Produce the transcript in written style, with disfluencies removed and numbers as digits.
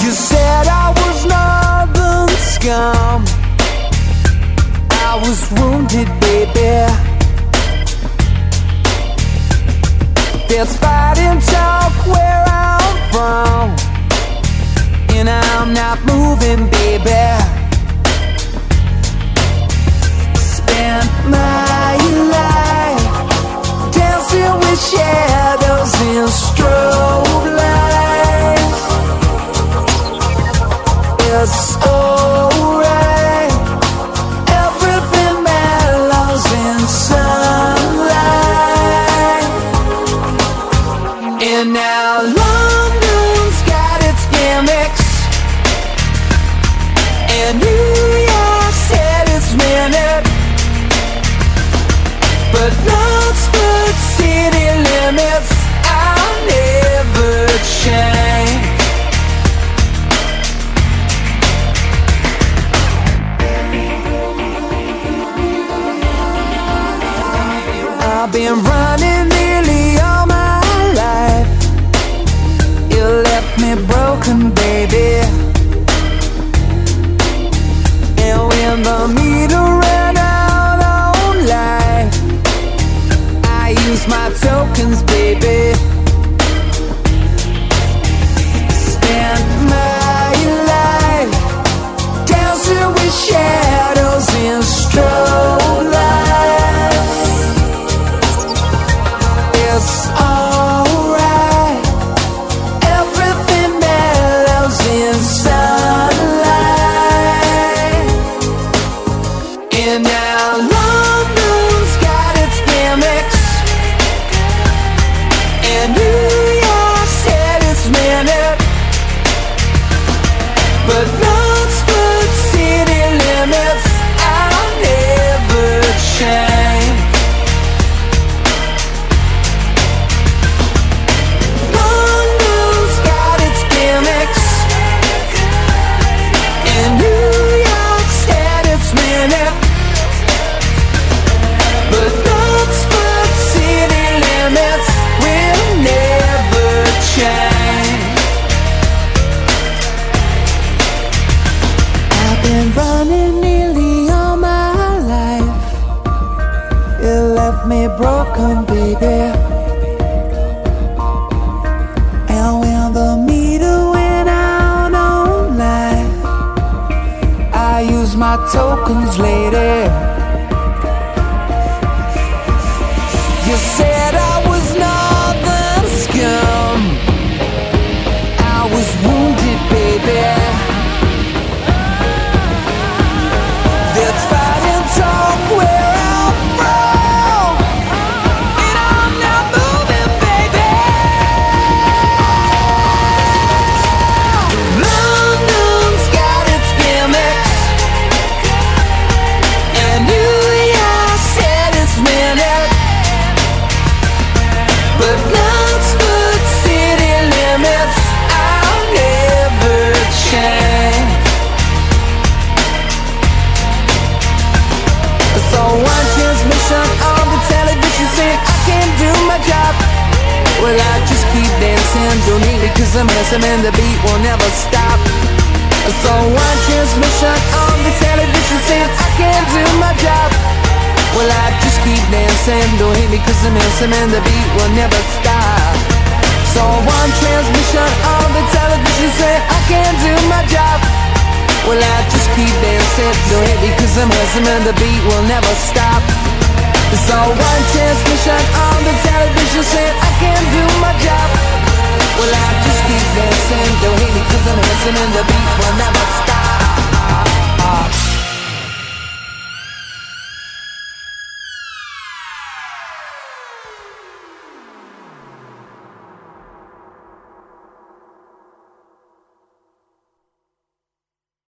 You said I was northern scum. I was wounded, baby. There's fighting talk where I'm from, and I'm not moving, baby. Spent my life dancing with shadows in strobe lights. It's alright, everything mellows in sunlight. And now London's got its gimmicks, and New York said it's minute, but Knoxford city limits I'll never change. I've been running nearly all my life. You left me broken, baby. And when the meter ran out on life, I used my tokens, baby. Spent my life dancing with shadows in strobe lights. It's alright, everything mellows in sunlight. And now London's got its gimmicks, and New York said it's minute, but Knoxford city limits I'll never change. London's got its gimmicks, and New York said it's minute, but Knoxford city limits will never change. I've been running nearly all my life. You left me broken, baby. And when the meter went out on life, I used my tokens, lady. You said I was northern scum. I was wounded, baby. There's fighting talk where I'm from, and I'm not moving, baby. London's got its gimmicks, and New York said it's minute, but Knoxford city limits I'll never change. So one transmission on the television saying I can't do my job. Well, I just keep dancing, don't need it 'cause I'm handsome and the beat will never stop. So one transmission on the television saying I can't do my job. Well, I just keep dancing, don't hate me 'cause I'm handsome and the beat will never stop. So one transmission on the television saying I can't do my job. Well, I just keep dancing, don't hate me 'cause I'm handsome and the beat will never stop. So one transmission on the television saying I can't do my job. Well, I just keep dancing, don't hate me 'cause I'm handsome and the beat will never stop.